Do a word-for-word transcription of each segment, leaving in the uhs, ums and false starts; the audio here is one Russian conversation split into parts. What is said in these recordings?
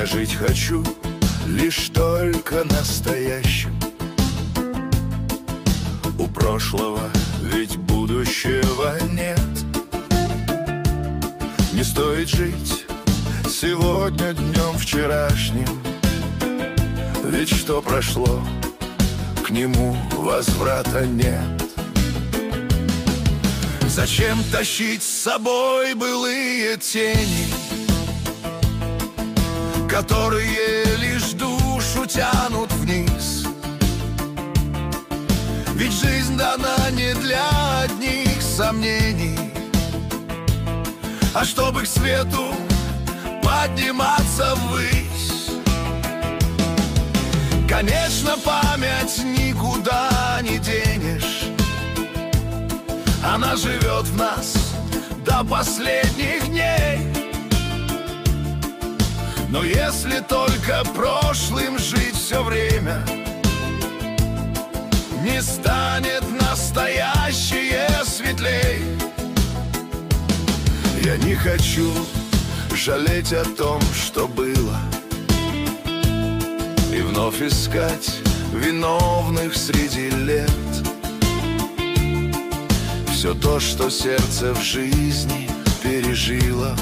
Я жить хочу лишь только настоящим. У прошлого ведь будущего нет. Не стоит жить сегодня днем вчерашним, ведь что прошло, к нему возврата нет. Зачем тащить с собой былые тени, которые лишь душу тянут вниз? Ведь жизнь дана не для одних сомнений, а чтобы к свету подниматься ввысь. Конечно, память никуда не денешь, она живет в нас до последних дней. Но если только прошлым жить все время, не станет настоящее светлей. Я не хочу жалеть о том, что было, и вновь искать виновных среди лет. Все то, что сердце в жизни пережило,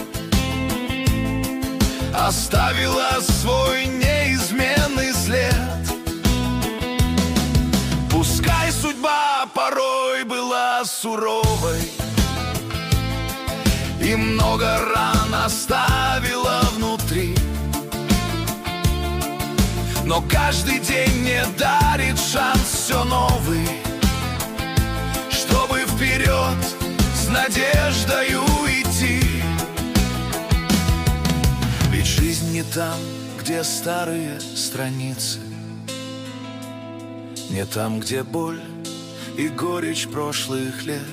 оставило свой неизменный след. Пускай судьба порой была суровой и много ран оставила внутри, но каждый день мне дарит шанс все новый, чтобы вперед с надеждою идти. Ведь жизнь не там, где старые страницы, не там, где боль и горечь прошлых лет.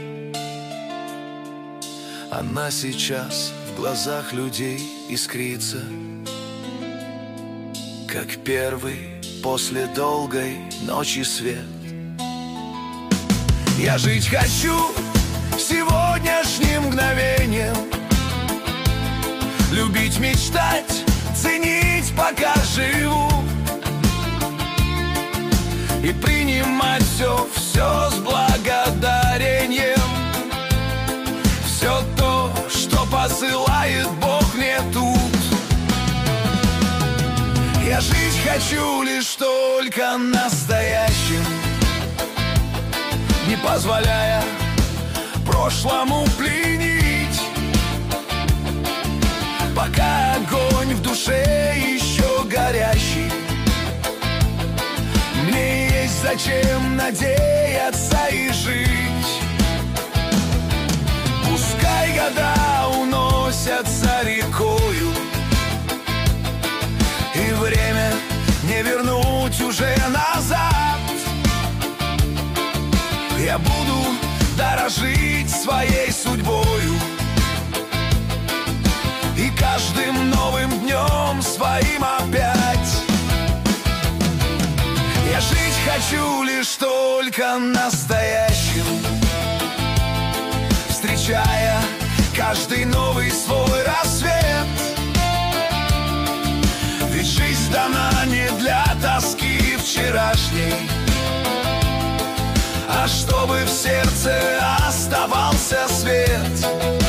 Она сейчас в глазах людей искрится, как первый после долгой ночи свет. Я жить хочу сегодняшним мгновением, любить, мечтать, ценить, пока живу, и принимать все, все с благодарением. Все то, что посылает Бог мне тут. Я жить хочу лишь только настоящим, не позволяя прошлому пленить. Пока огонь в душе еще горящий, мне есть зачем надеяться и жить. Пускай года уносятся рекою, и время не вернуть уже назад. Я буду дорожить своей судьбою и каждым новым днем своим опять. Я жить хочу лишь только настоящим, встречая каждый новый свой рассвет. Ведь жизнь дана не для тоски вчерашней, а чтобы в сердце оставался свет.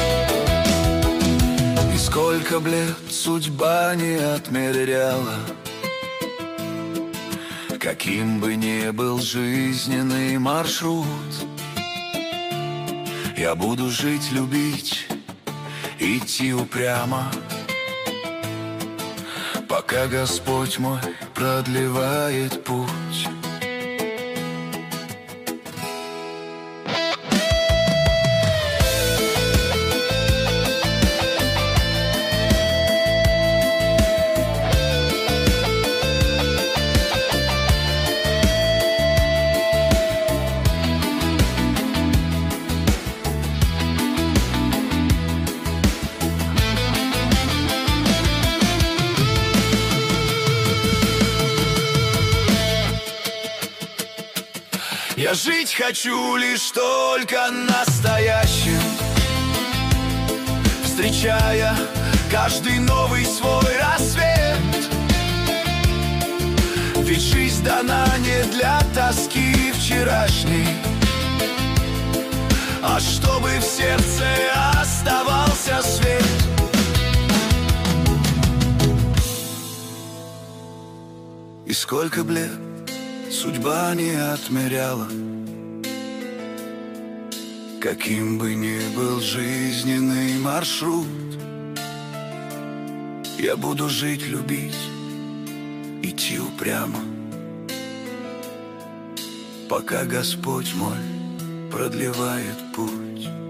И сколько б лет судьба не отмеряла, каким бы ни был жизненный маршрут, я буду жить, любить, идти упрямо, пока Господь мой продлевает путь. Я жить хочу лишь только настоящим, встречая каждый новый свой рассвет. Ведь жизнь дана не для тоски вчерашней, а чтобы в сердце оставался свет. И сколько б лет судьба не отмеряла, каким бы ни был жизненный маршрут, я буду жить, любить, идти упрямо, пока Господь мой продлевает путь.